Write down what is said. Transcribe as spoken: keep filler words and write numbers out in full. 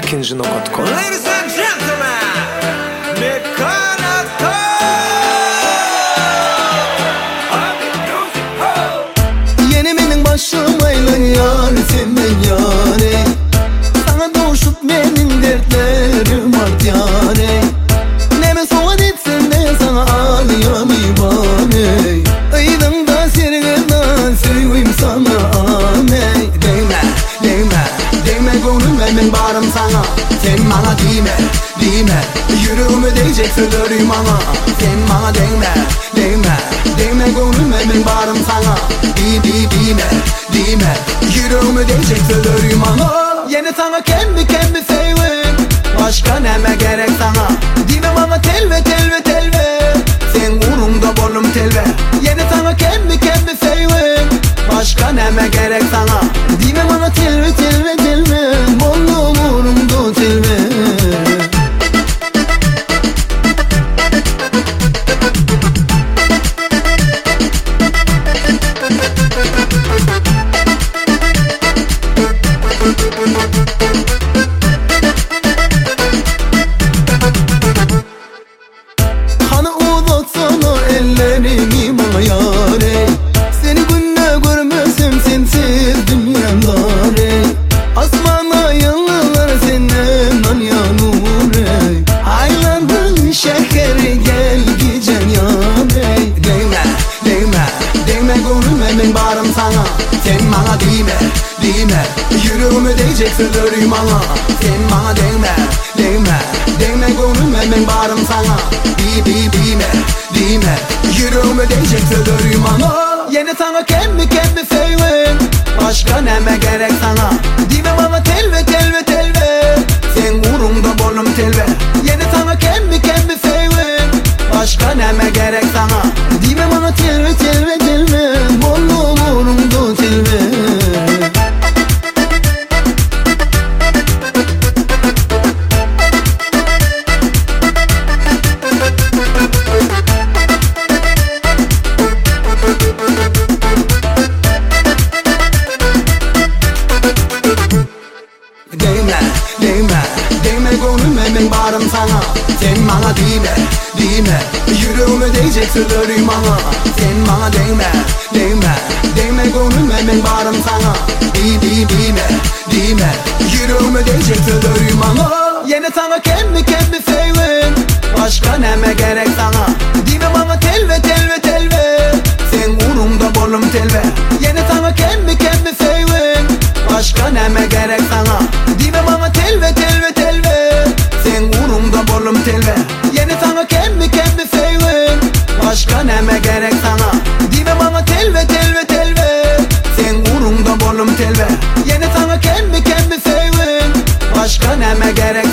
ikinci nokta com. Ladies and gentlemen, Mekanato. Yeni benim başımayla yar senden yare. Sana doğuşup benim dertlerim art yare. Neme soğan etsen de sana ağlayam ibane. Aydan da sergeden seveyim sana ane. Değme, değme, değme gönlüm ben bağrım sana. Sen bana değme, değme, yüreğime değecek söylerim ama. Sen bana değme, değme, değme gönlüm ben bağrım sana. Di di değme, değme, yüreğime değecek söylerim ama. Yine sana kendi kendi sevim, başka neme gerek sana. Değme bana telve telve telve, sen uğrumda bolum telve. Yine sana kendi kendi sevim, başka neme gerek sana. Değme bana telve telve telve, bolum uğrumda telve. Hani uzatsana ellerini bana yare. Seni günde görmesem sensiz dünyam dare. Asmana yıllar senden yanur ey. Aylandın şekeri gel gecen yan ey. Değme, değme, değme gönlüm ben bağrım sana. Sen bana değme, değme, yüreğime değecek söylerim ama. Sen bana değme, değme, değme gönlüm ben bağrım sana. Di di değme, değme, yüreğime değecek söylerim ama. Yine sana kendi kendi sevim, başka neme gerek sana. Değme bana telve telve telve, sen uğrumda bolum telve. Yine sana kendi kendi sevim, başka neme gerek sana. Değme bana telve telve telve, bolum uğrumda telve. Değme, değme, değme gönlüm ben bağrım sana. Sen bana değme, değme, yüreğime değecek söylerim ama. Sen bana değme, değme, değme gönlüm ben bağrım sana. Di di değme, değme, yüreğime değecek söylerim ama. Yine sana kendi kendi sevim, başka neme gerek sana. Değme bana telve telve telve, sen uğrumda bolum telve. Yine sana kendi kendi sevim, başka neme gerek sana. Değme bana telve telve telve, sen uğrumda bolum telve. Yine sana kendi kendi sevim, başka neme gerek sana. Değme bana telve telve telve, sen uğrumda bolum telve. Yine sana kendi kendi sevim, başka neme gerek